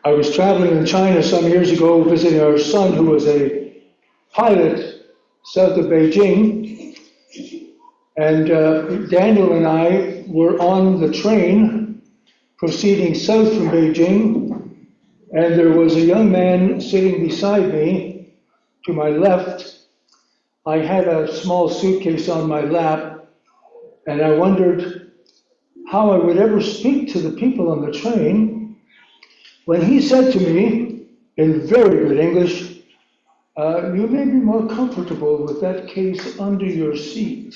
I was traveling in China some years ago visiting our son who was a pilot south of Beijing. And Daniel and I were on the train proceeding south from Beijing, and there was a young man sitting beside me to my left. I had a small suitcase on my lap, and I wondered how I would ever speak to the people on the train when he said to me in very good English, "You may be more comfortable with that case under your seat."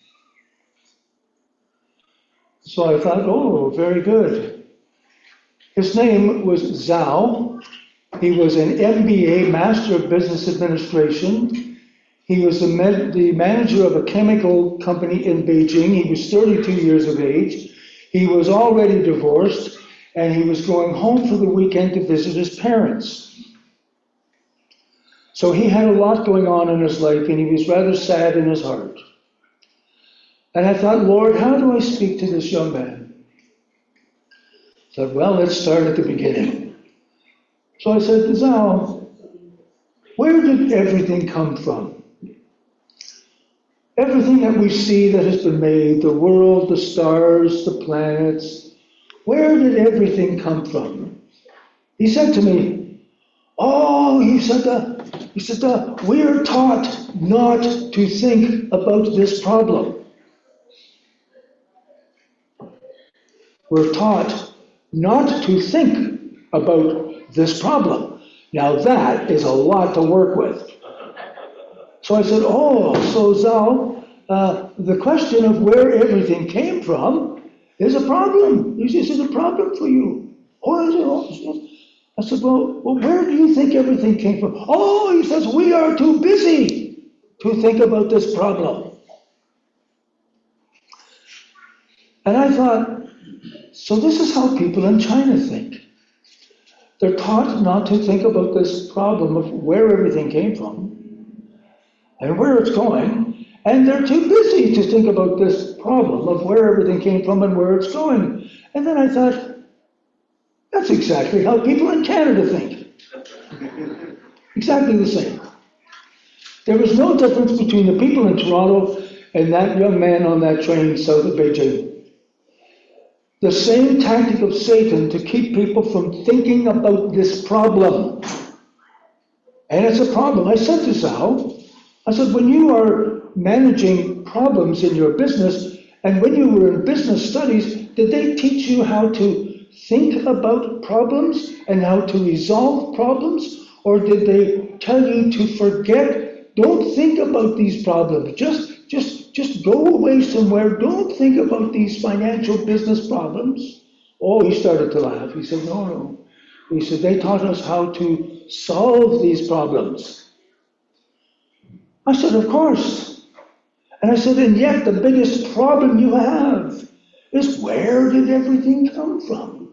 So I thought, oh, very good. His name was Zhao. He was an MBA, Master of Business Administration. He was the manager of a chemical company in Beijing. He was 32 years of age. He was already divorced, and he was going home for the weekend to visit his parents. So he had a lot going on in his life, and he was rather sad in his heart. And I thought, Lord, how do I speak to this young man? I thought, well, let's start at the beginning. So I said, Zhao, where did everything come from? Everything that we see that has been made, the world, the stars, the planets, where did everything come from? He said to me, we are taught not to think about this problem. We're taught not to think about this problem. Now that is a lot to work with. So I said, so Zhao, the question of where everything came from is a problem. This is a problem for you. I said, well, where do you think everything came from? He says, we are too busy to think about this problem. And I thought, so this is how people in China think. They're taught not to think about this problem of where everything came from and where it's going, and they're too busy to think about this problem of where everything came from and where it's going. And then I thought, that's exactly how people in Canada think. Exactly the same. There was no difference between the people in Toronto and that young man on that train south of Beijing. The same tactic of Satan to keep people from thinking about this problem. And it's a problem. I said to Zhao, I said, when you are managing problems in your business, and when you were in business studies, did they teach you how to think about problems and how to resolve problems? Or did they tell you to forget, don't think about these problems, just go away somewhere, don't think about these financial business problems? He started to laugh. He said, no. He said, they taught us how to solve these problems. I said, of course. And I said, and yet the biggest problem you have is where did everything come from?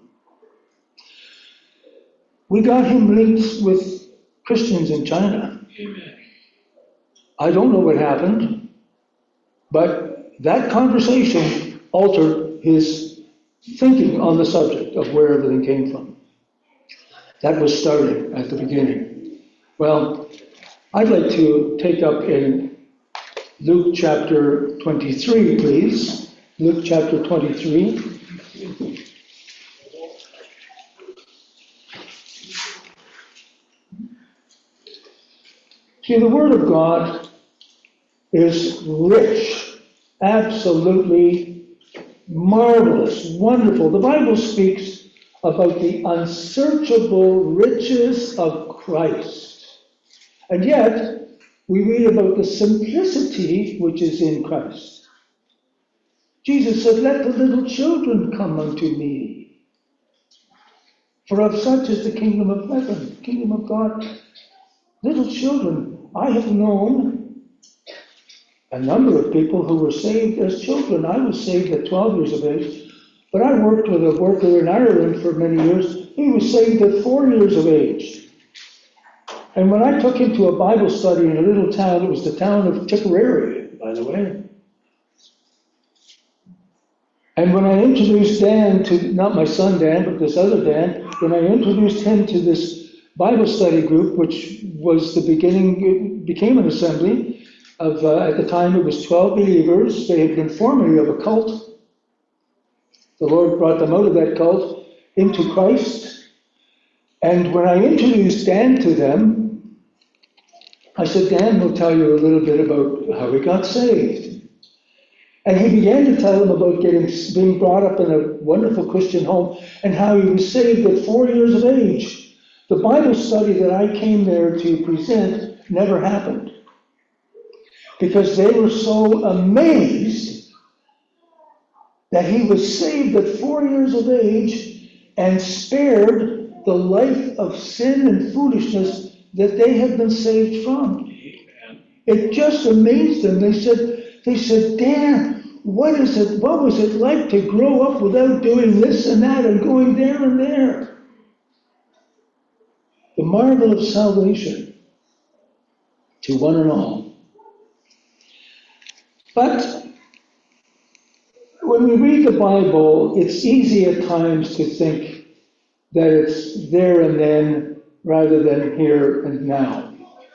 We got him linked with Christians in China. Amen. I don't know what happened, but that conversation altered his thinking on the subject of where everything came from. That was starting at the beginning. Well, I'd like to take up in Luke chapter 23, please. Luke chapter 23. See, the Word of God is rich, absolutely marvelous, wonderful. The Bible speaks about the unsearchable riches of Christ. And yet, we read about the simplicity which is in Christ. Jesus said, let the little children come unto me, for of such is the kingdom of heaven, kingdom of God. Little children, I have known a number of people who were saved as children. I was saved at 12 years of age, but I worked with a worker in Ireland for many years. He was saved at 4 years of age. And when I took him to a Bible study in a little town, it was the town of Tipperary, by the way. And when I introduced Dan to, not my son Dan, but this other Dan, when I introduced him to this Bible study group, which was the beginning, it became an assembly of, at the time it was 12 believers. They had been formerly of a cult. The Lord brought them out of that cult into Christ. And when I introduced Dan to them, I said, Dan will tell you a little bit about how he got saved. And he began to tell them about being brought up in a wonderful Christian home and how he was saved at 4 years of age. The Bible study that I came there to present never happened because they were so amazed that he was saved at 4 years of age and spared the life of sin and foolishness that they had been saved from. It just amazed them. They said, Dan, what was it like to grow up without doing this and that and going there and there? The marvel of salvation to one and all. But when we read the Bible, it's easy at times to think that it's there and then rather than here and now.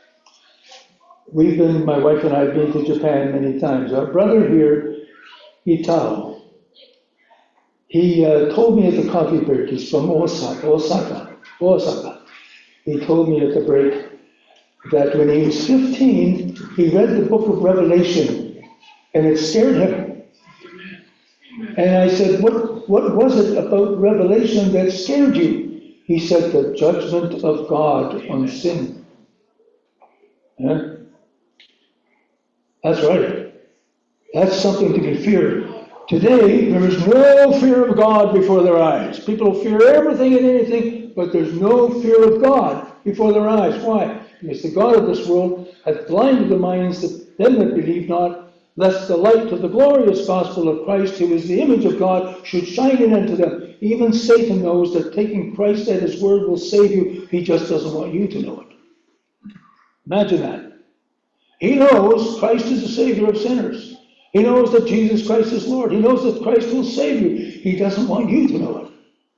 My wife and I have been to Japan many times. Our brother here, Itao, he told me at the coffee break, he's from Osaka. He told me at the break that when he was 15, he read the book of Revelation, and it scared him. And I said, what was it about Revelation that scared you? He said, the judgment of God on sin. Yeah? That's right. That's something to be feared. Today, there is no fear of God before their eyes. People fear everything and anything, but there's no fear of God before their eyes. Why? Because the God of this world hath blinded the minds of them that believe not, lest the light of the glorious gospel of Christ, who is the image of God, should shine in unto them. Even Satan knows that taking Christ at his word will save you. He just doesn't want you to know it. Imagine that. He knows Christ is the Savior of sinners. He knows that Jesus Christ is Lord. He knows that Christ will save you. He doesn't want you to know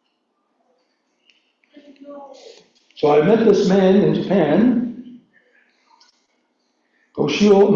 it. So I met this man in Japan, Toshio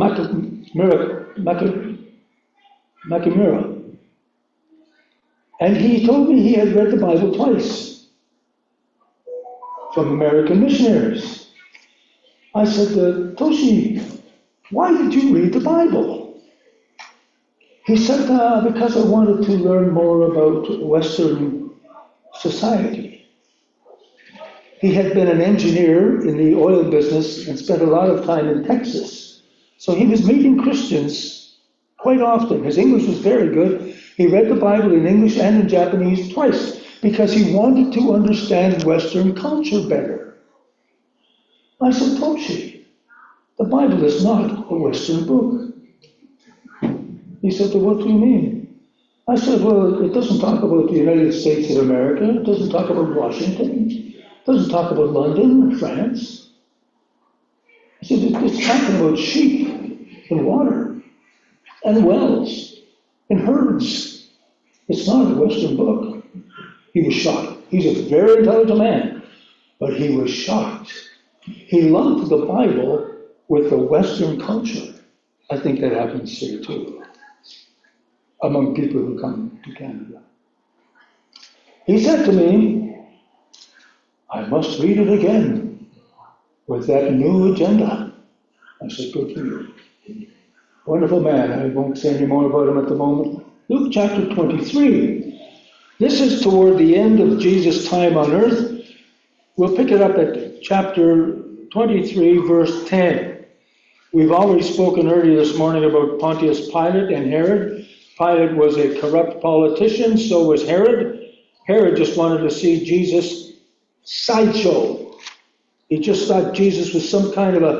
Makimura. And he told me he had read the Bible twice from American missionaries. I said, Toshi, why did you read the Bible? He said, because I wanted to learn more about Western society. He had been an engineer in the oil business and spent a lot of time in Texas. So he was meeting Christians quite often. His English was very good. He read the Bible in English and in Japanese twice because he wanted to understand Western culture better. I said, Toshi, the Bible is not a Western book. He said, well, what do you mean? I said, well, it doesn't talk about the United States of America. It doesn't talk about Washington. It doesn't talk about London or France. I said, it's talking about sheep and water and wells and herds. It's not a Western book. He was shocked. He's a very intelligent man, but he was shocked. He lumped the Bible with the Western culture. I think that happens here too, among people who come to Canada. He said to me, I must read it again with that new agenda. I said, good for you. Wonderful man. I won't say any more about him at the moment. Luke chapter 23. This is toward the end of Jesus' time on earth. We'll pick it up at chapter 23, verse 10. We've already spoken earlier this morning about Pontius Pilate and Herod. Pilate was a corrupt politician, so was Herod. Herod just wanted to see Jesus' sideshow. He just thought Jesus was some kind of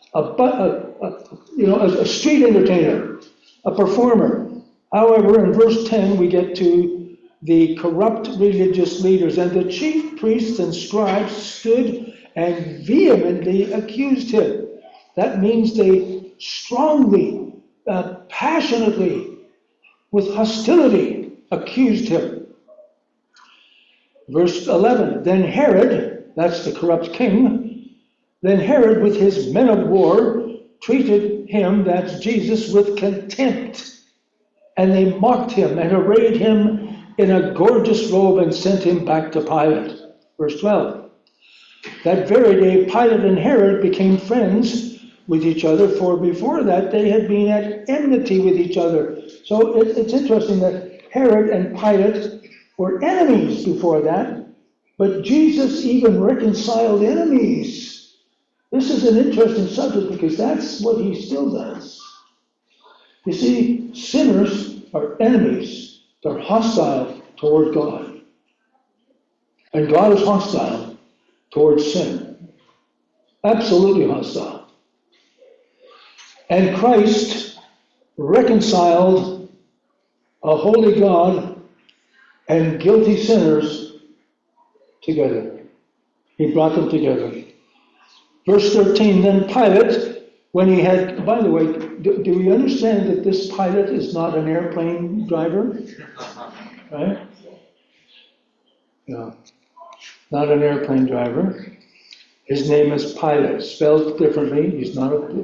a street entertainer, a performer. However, in verse 10, we get to the corrupt religious leaders, and the chief priests and scribes stood and vehemently accused him. That means they strongly, passionately, with hostility, accused him. Verse 11, then Herod, that's the corrupt king, then Herod with his men of war treated him, that's Jesus, with contempt. And they mocked him and arrayed him in a gorgeous robe and sent him back to Pilate. Verse 12, that very day Pilate and Herod became friends with each other, for before that they had been at enmity with each other. So it's interesting that Herod and Pilate were enemies before that, but Jesus even reconciled enemies. This is an interesting subject because that's what he still does. You see, sinners are enemies. They're hostile toward God. And God is hostile towards sin. Absolutely hostile. And Christ reconciled a holy God and guilty sinners together. He brought them together. Verse 13, then Pilate, when he had, by the way, do we understand that this Pilate is not an airplane driver? Right? No, not an airplane driver. His name is Pilate, spelled differently. He's not a...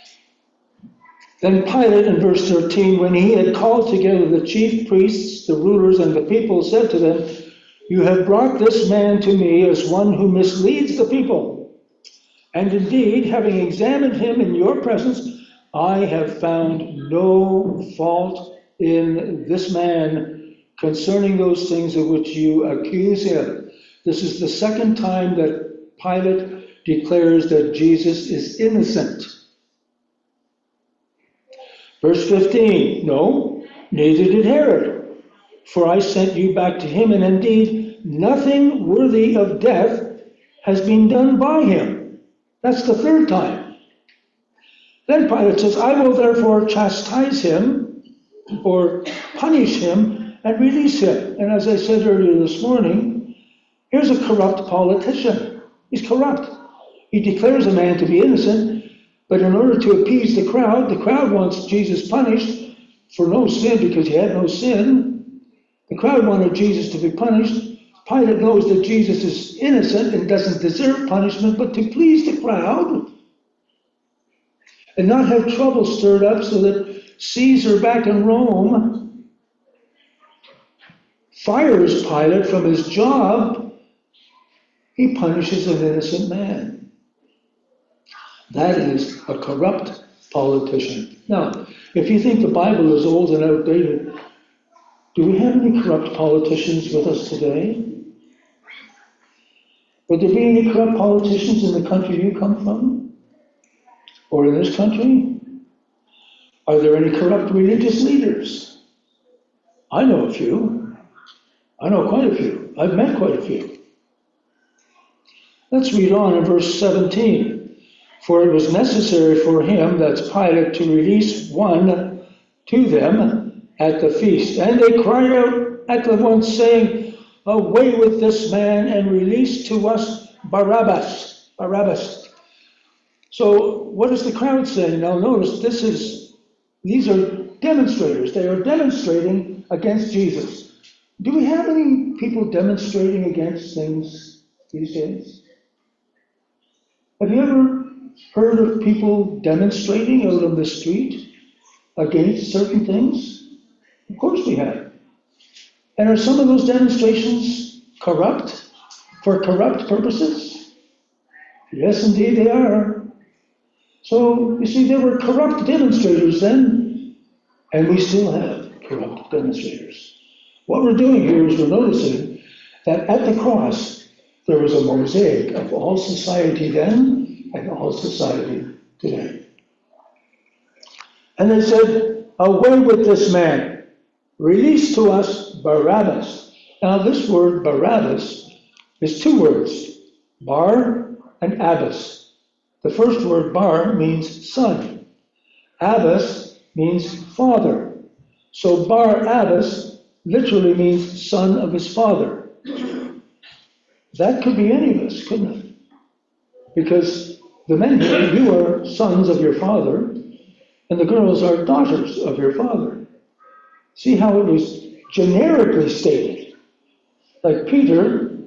Then Pilate, in verse 13, when he had called together the chief priests, the rulers, and the people, said to them, you have brought this man to me as one who misleads the people. And indeed, having examined him in your presence, I have found no fault in this man concerning those things of which you accuse him. This is the second time that Pilate declares that Jesus is innocent. Verse 15, no, neither did Herod, for I sent you back to him, and indeed nothing worthy of death has been done by him. That's the third time. Then Pilate says, I will therefore chastise him, or punish him, and release him. And as I said earlier this morning, here's a corrupt politician. He's corrupt. He declares a man to be innocent, but in order to appease the crowd wants Jesus punished for no sin because he had no sin. The crowd wanted Jesus to be punished. Pilate knows that Jesus is innocent and doesn't deserve punishment, but to please the crowd and not have trouble stirred up so that Caesar back in Rome fires Pilate from his job, he punishes an innocent man. That is a corrupt politician. Now, if you think the Bible is old and outdated, do we have any corrupt politicians with us today? Would there be any corrupt politicians in the country you come from? Or in this country? Are there any corrupt religious leaders? I know a few. I know quite a few. I've met quite a few. Let's read on in verse 17. For it was necessary for him, that's Pilate, to release one to them at the feast. And they cried out at the once, saying, away with this man, and release to us Barabbas. Barabbas. So what is the crowd saying? Now notice, these are demonstrators. They are demonstrating against Jesus. Do we have any people demonstrating against things these days? Have you ever heard of people demonstrating out on the street against certain things? Of course we have. And are some of those demonstrations corrupt, for corrupt purposes? Yes, indeed they are. So, you see, there were corrupt demonstrators then, and we still have corrupt demonstrators. What we're doing here is we're noticing that at the cross, there was a mosaic of all society then and all society today. And they said, away with this man, release to us Barabbas. Now this word Barabbas is two words, Bar and Abbas. The first word, Bar, means son. Abbas means father. So Bar Abbas literally means son of his father. That could be any of us, couldn't it? Because the men here, you are sons of your father, and the girls are daughters of your father. See how it was generically stated. Like Peter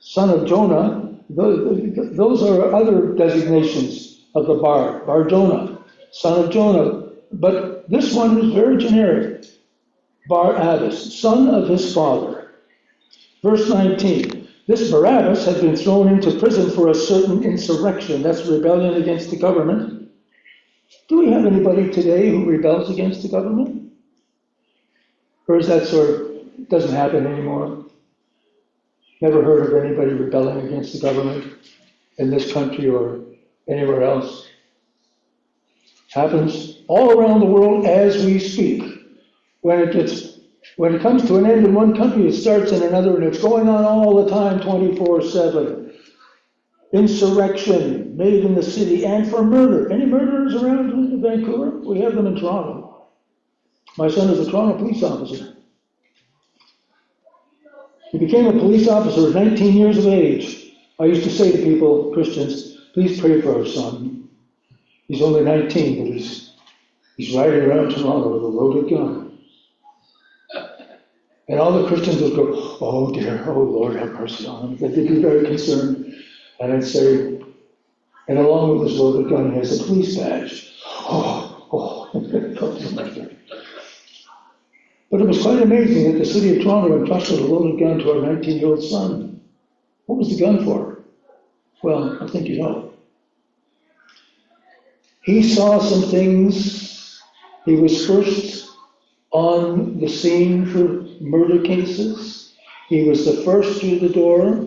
son of Jonah, those are other designations of the Bar Jonah, son of Jonah. But this one is very generic. Barabbas, son of his father. Verse 19, this Barabbas had been thrown into prison for a certain insurrection. That's rebellion against the government. Do we have anybody today who rebels against the government? Or is that sort of, doesn't happen anymore? Never heard of anybody rebelling against the government in this country or anywhere else. Happens all around the world as we speak. When it comes to an end in one country, it starts in another, and it's going on all the time, 24/7. Insurrection made in the city, and for murder. Any murderers around in Vancouver? We have them in Toronto. My son is a Toronto police officer. He became a police officer at 19 years of age. I used to say to people, Christians, please pray for our son. He's only 19, but he's riding around Toronto with a loaded gun. And all the Christians would go, oh dear, oh Lord, have mercy on him. They'd be very concerned. And I'd say, and along with his loaded gun, he has a police badge. But it was quite amazing that the city of Toronto entrusted a loaded gun to our 19-year-old son. What was the gun for? Well, I think you know. He saw some things. He was first on the scene for murder cases. He was the first through the door.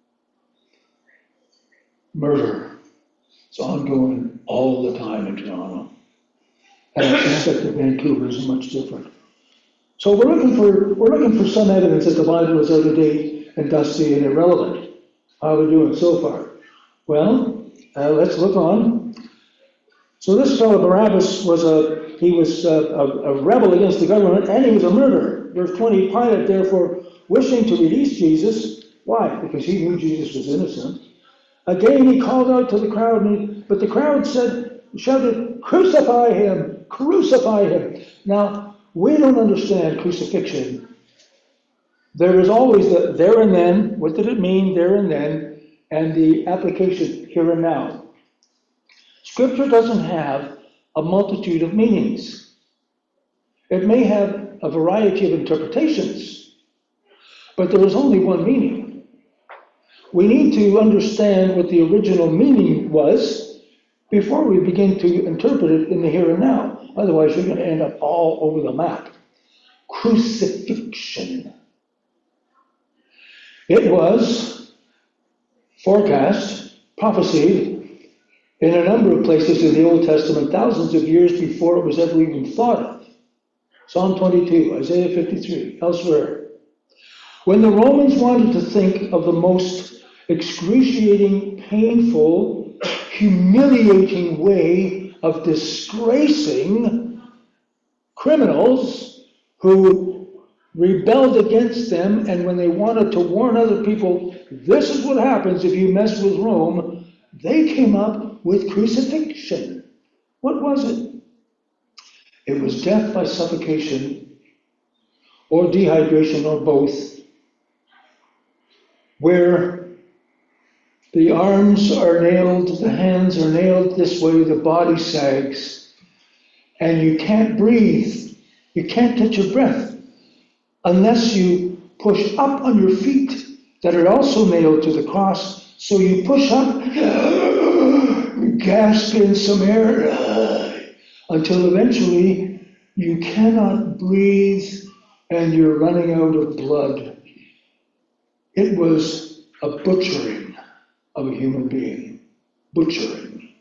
Murder. It's ongoing all the time in Toronto. And I suspect that Vancouver is much different. So we're looking for some evidence that the Bible is out of date and dusty and irrelevant. How are we doing so far? Well, let's look on. So this fellow Barabbas was a rebel against the government, and he was a murderer. Verse 20, Pilate, therefore, wishing to release Jesus, why? Because he knew Jesus was innocent. Again, he called out to the crowd, but the crowd shouted, crucify him, crucify him. Now, we don't understand crucifixion. There is always the there and then, what did it mean, there and then, and the application here and now. Scripture doesn't have a multitude of meanings. It may have a variety of interpretations, but there is only one meaning. We need to understand what the original meaning was before we begin to interpret it in the here and now. Otherwise, you're going to end up all over the map. Crucifixion. It was forecast, prophesied in a number of places in the Old Testament, thousands of years before it was ever even thought of. Psalm 22, Isaiah 53, elsewhere. When the Romans wanted to think of the most excruciating, painful, humiliating way of disgracing criminals who rebelled against them, and when they wanted to warn other people, this is what happens if you mess with Rome, they came up with crucifixion. What was it? It was death by suffocation or dehydration or both, where the arms are nailed, the hands are nailed this way, the body sags, and you can't breathe. You can't catch your breath unless you push up on your feet that are also nailed to the cross. So you push up, gasp in some air, until eventually you cannot breathe and you're running out of blood. It was a butchering of a human being. Butchering.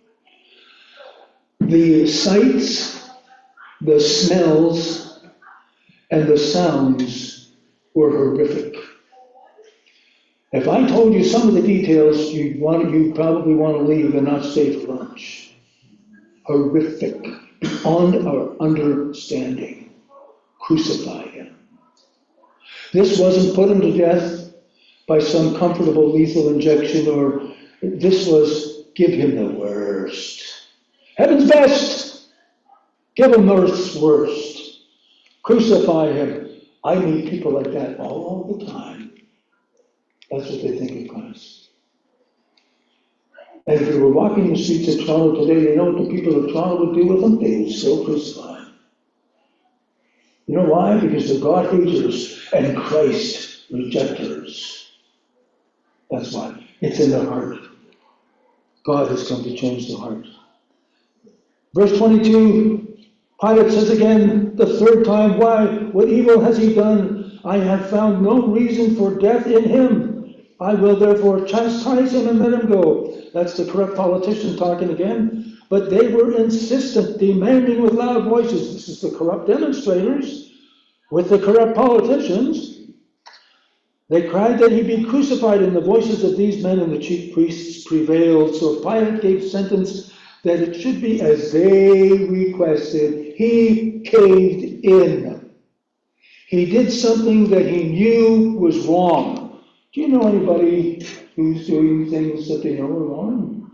The sights, the smells, and the sounds were horrific. If I told you some of the details, you'd probably want to leave and not stay for lunch. Horrific, beyond our understanding. Crucify him. This wasn't put him to death by some comfortable lethal injection, or this was give him the worst. Heaven's best. Give him earth's worst. Crucify him. I meet people like that all the time. That's what they think of Christ. And if they were walking the streets of Toronto today, you know what the people of Toronto would do with them? They would still crucify him. You know why? Because they're God haters and Christ rejectors. That's why. It's in their heart. God has come to change the heart. Verse 22, Pilate says again, the third time, why? What evil has he done? I have found no reason for death in him. I will therefore chastise him and let him go. That's the corrupt politician talking again. But they were insistent, demanding with loud voices. This is the corrupt demonstrators with the corrupt politicians. They cried that he be crucified, and the voices of these men and the chief priests prevailed. So Pilate gave sentence that it should be as they requested. He caved in. He did something that he knew was wrong. Do you know anybody who's doing things that they know are wrong?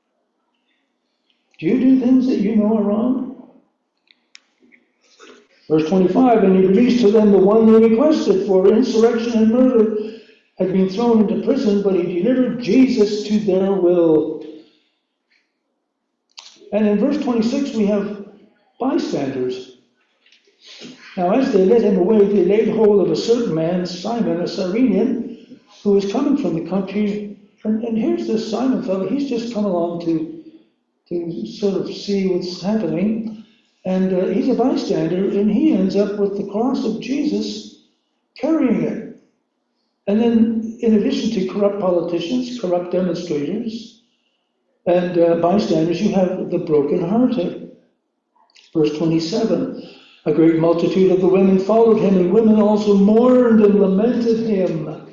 Do you do things that you know are wrong? Verse 25, and he released to them the one they requested, for insurrection and murder had been thrown into prison, but he delivered Jesus to their will. And in verse 26, we have bystanders. Now, as they led him away, they laid hold of a certain man, Simon, a Cyrenian, who was coming from the country. And here's this Simon fellow, he's just come along to sort of see what's happening. And he's a bystander, and he ends up with the cross of Jesus, carrying it. And then, in addition to corrupt politicians, corrupt demonstrators, and bystanders, you have the brokenhearted. Verse 27, a great multitude of the women followed him, and women also mourned and lamented him. Do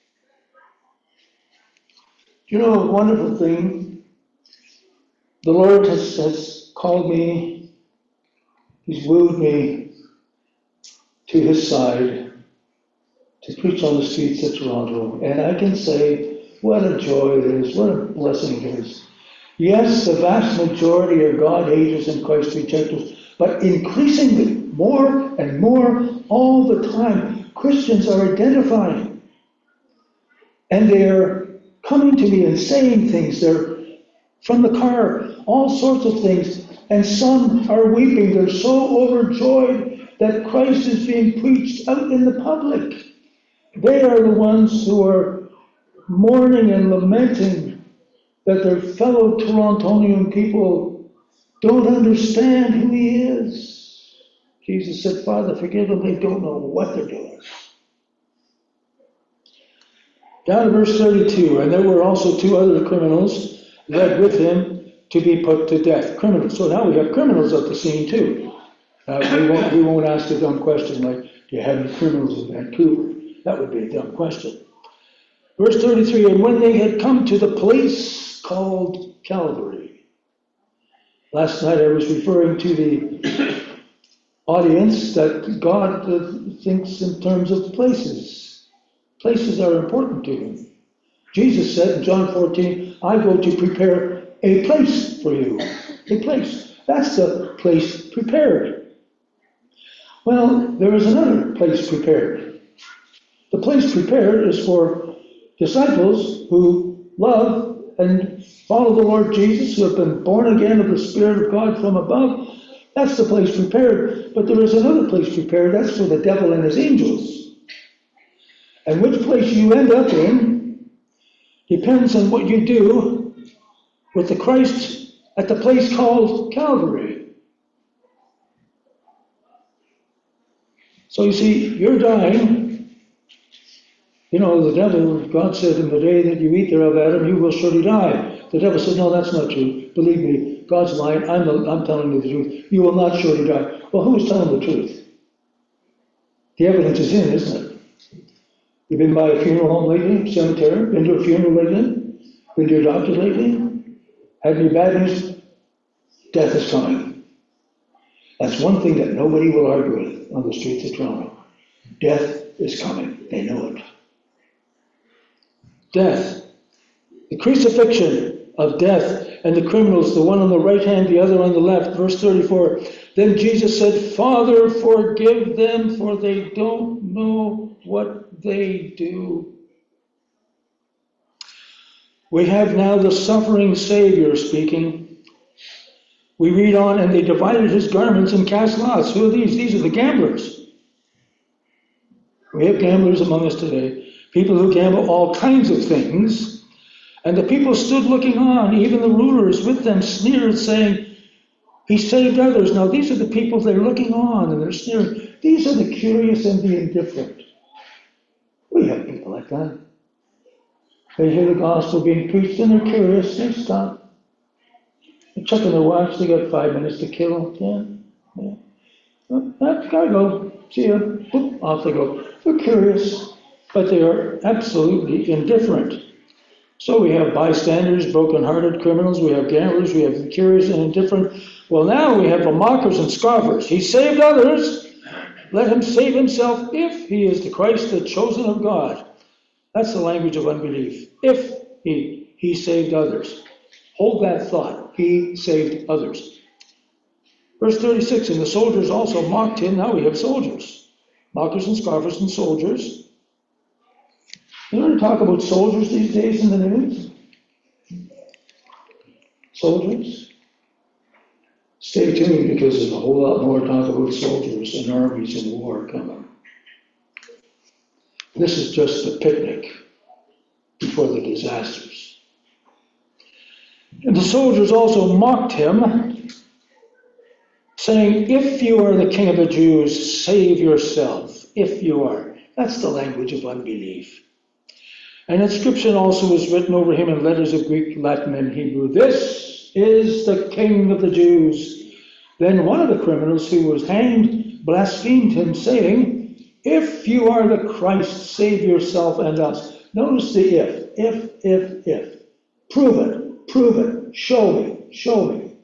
you know a wonderful thing? The Lord has called me. He's wooed me to his side to preach on the streets of Toronto. And I can say, what a joy it is, what a blessing it is. Yes, the vast majority are God haters and Christ rejectors, but increasingly, more and more, all the time, Christians are identifying. And they're coming to me and saying things. They're from the car, all sorts of things. And some are weeping. They're so overjoyed that Christ is being preached out in the public. They are the ones who are mourning and lamenting that their fellow Torontonian people don't understand who he is. Jesus said, Father, forgive them. They don't know what they're doing. Down to verse 32. And there were also two other criminals led with him to be put to death. Criminals. So now we have criminals at the scene too. We won't ask a dumb question like, do you have any criminals in Vancouver? That would be a dumb question. Verse 33, and when they had come to the place called Calvary. Last night I was referring to the audience that God thinks in terms of places. Places are important to him. Jesus said in John 14, I go to prepare a place for you. A place. That's the place prepared. Well, there is another place prepared. The place prepared is for disciples who love and follow the Lord Jesus, who have been born again of the Spirit of God from above. That's the place prepared. But there is another place prepared. That's for the devil and his angels. And which place you end up in depends on what you do with the Christ at the place called Calvary. So you see, you're dying. You know, the devil, God said, in the day that you eat thereof, Adam, you will surely die. The devil said, no, that's not true. Believe me, God's lying. I'm telling you the truth. You will not surely die. Well, who is telling the truth? The evidence is in, isn't it? You've been by a funeral home lately, cemetery, been to a funeral lately, been to a doctor lately? Had any bad news? Death is coming. That's one thing that nobody will argue with on the streets of Toronto. Death is coming. They know it. Death. The crucifixion of death and the criminals, the one on the right hand, the other on the left. Verse 34. Then Jesus said, Father, forgive them, for they don't know what they do. We have now the suffering Savior speaking. We read on, and they divided his garments and cast lots. Who are these? These are the gamblers. We have gamblers among us today, people who gamble all kinds of things. And the people stood looking on, even the rulers with them sneered, saying, he saved others. Now these are the people, they're looking on and they're sneering. These are the curious and the indifferent. We have people like that. They hear the gospel being preached and they're curious, they stop. They're checking their watch, they got 5 minutes to kill. Yeah. Gotta go. See ya. Boop, off they go. They're curious, but they are absolutely indifferent. So we have bystanders, broken-hearted criminals, we have gamblers, we have the curious and indifferent. Well, now we have the mockers and scoffers. He saved others. Let him save himself if he is the Christ, the chosen of God. That's the language of unbelief. If he saved others. Hold that thought. He saved others. Verse 36, and the soldiers also mocked him. Now we have soldiers. Mockers and scoffers and soldiers. You want to talk about soldiers these days in the news? Soldiers? Stay tuned, because there's a whole lot more talk about soldiers and armies and war coming. This is just the picnic before the disasters. And the soldiers also mocked him, saying, if you are the king of the Jews, save yourself. If you are. That's the language of unbelief. An inscription also was written over him in letters of Greek, Latin, and Hebrew. This is the King of the Jews. Then one of the criminals who was hanged blasphemed him, saying, if you are the Christ, save yourself and us. Notice the if. Prove it, show me.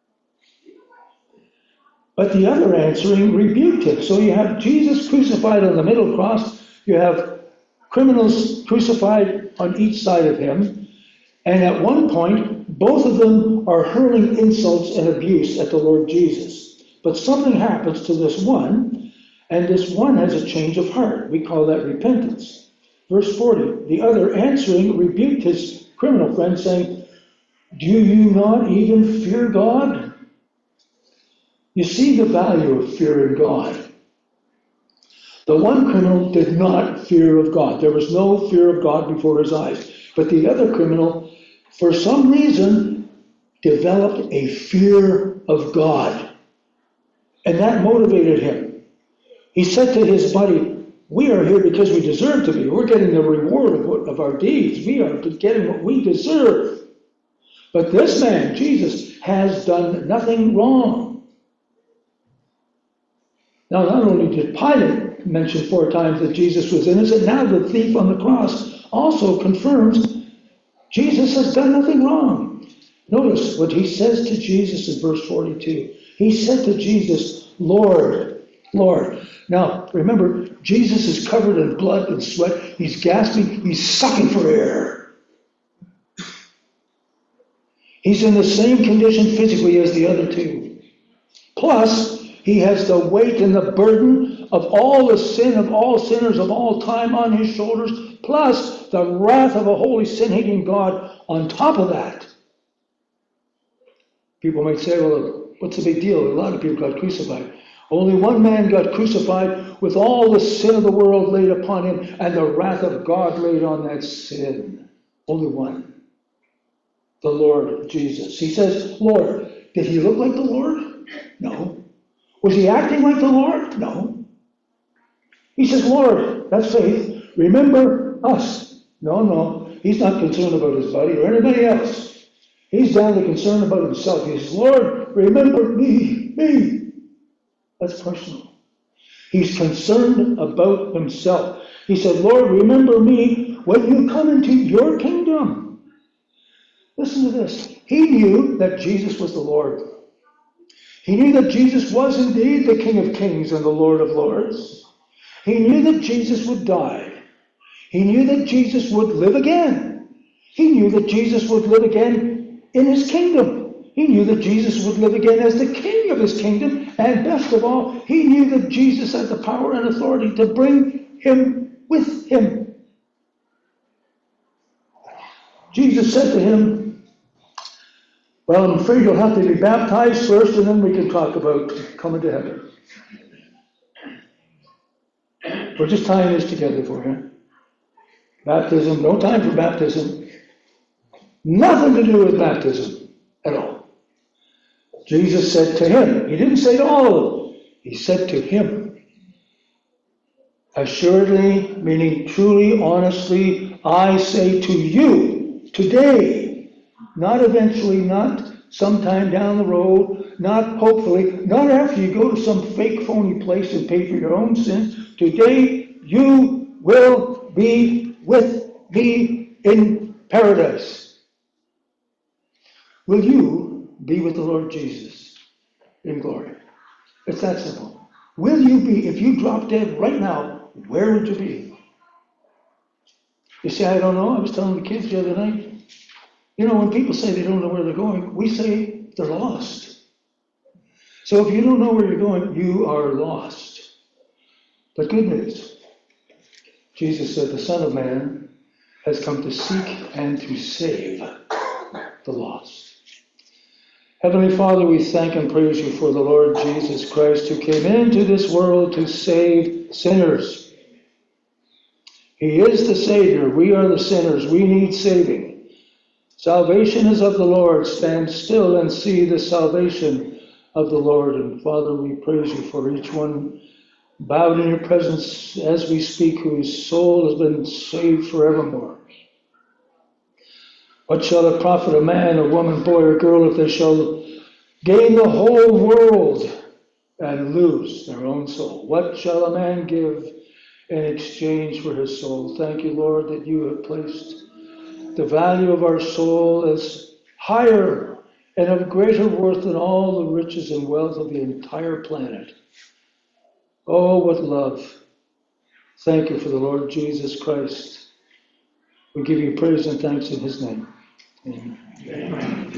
But the other answering rebuked him. So you have Jesus crucified on the middle cross, you have criminals crucified on each side of him, and at one point, both of them are hurling insults and abuse at the Lord Jesus. But something happens to this one, and this one has a change of heart. We call that repentance. Verse 40, the other answering rebuked his criminal friend, saying, do you not even fear God? You see the value of fearing God. The one criminal did not fear of God. There was no fear of God before his eyes. But the other criminal, for some reason, developed a fear of God. And that motivated him. He said to his buddy, we are here because we deserve to be. We're getting the reward of our deeds. We are getting what we deserve. But this man, Jesus, has done nothing wrong. Now, not only did Pilate mention 4 times that Jesus was innocent, now the thief on the cross also confirms Jesus has done nothing wrong. Notice what he says to Jesus in verse 42. He said to Jesus, Lord, Lord. Now, remember, Jesus is covered in blood and sweat. He's gasping. He's sucking for air. He's in the same condition physically as the other two. Plus, he has the weight and the burden of all the sin of all sinners of all time on his shoulders, plus the wrath of a holy, sin-hating God on top of that. People might say, well, what's the big deal? A lot of people got crucified. Only one man got crucified with all the sin of the world laid upon him and the wrath of God laid on that sin. Only one. The Lord Jesus. He says, Lord. Did he look like the Lord? No. Was he acting like the Lord? No. He says, Lord, that's faith. Remember us. No. He's not concerned about his buddy or anybody else. He's down concerned about himself. He says, Lord, remember me. That's personal. He's concerned about himself. He said, Lord, remember me when you come into your kingdom. Listen to this. He knew that Jesus was the Lord. He knew that Jesus was indeed the King of Kings and the Lord of Lords. He knew that Jesus would die. He knew that Jesus would live again. He knew that Jesus would live again in his kingdom. He knew that Jesus would live again as the King of his kingdom. And best of all, he knew that Jesus had the power and authority to bring him with him. Jesus said to him, well, I'm afraid you'll have to be baptized first, and then we can talk about coming to heaven. We're just tying this together for you. Baptism, no time for baptism. Nothing to do with baptism at all. Jesus said to him, he didn't say to all of them, he said to him, assuredly, meaning truly, honestly, I say to you, today, not eventually, not sometime down the road, not hopefully, not after you go to some fake phony place and pay for your own sins, today you will be with me in paradise. Will you be with the Lord Jesus in glory? It's that simple. Will you be, if you drop dead right now, where would you be? You say, I don't know. I was telling the kids the other night. You know, when people say they don't know where they're going, we say they're lost. So if you don't know where you're going, you are lost. But good news. Jesus said, the Son of Man has come to seek and to save the lost. Heavenly Father, we thank and praise you for the Lord Jesus Christ, who came into this world to save sinners. He is the Savior. We are the sinners. We need saving. Salvation is of the Lord. Stand still and see the salvation of the Lord. And Father, we praise you for each one bowed in your presence as we speak, whose soul has been saved forevermore. What shall it profit a man, a woman, boy, or girl if they shall gain the whole world and lose their own soul? What shall a man give in exchange for his soul? Thank you, Lord, that you have placed the value of our soul as higher and of greater worth than all the riches and wealth of the entire planet. Oh, what love. Thank you for the Lord Jesus Christ. We give you praise and thanks in his name. Amen. Amen.